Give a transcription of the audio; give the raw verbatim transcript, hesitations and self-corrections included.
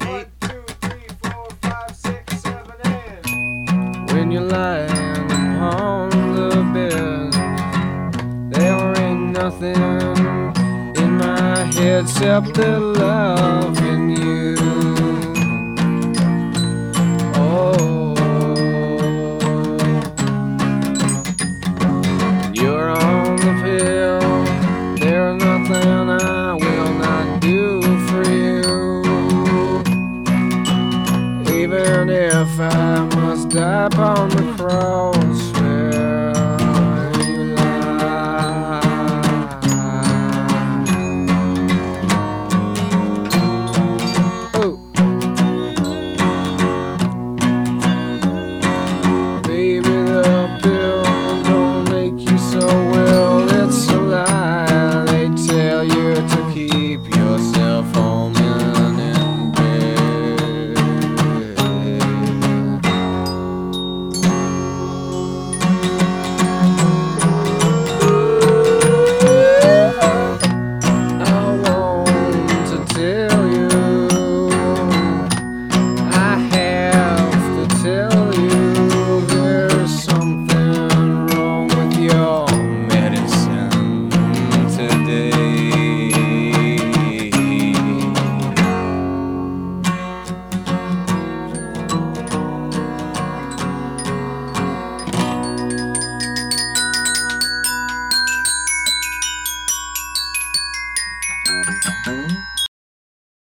One, two, three, four, five, six, seven, and When you land upon the bed, there ain't nothing in my head except the love in you. Oh, you're on the pill. There's nothing I will not do for you. Even if I must die upon the cross,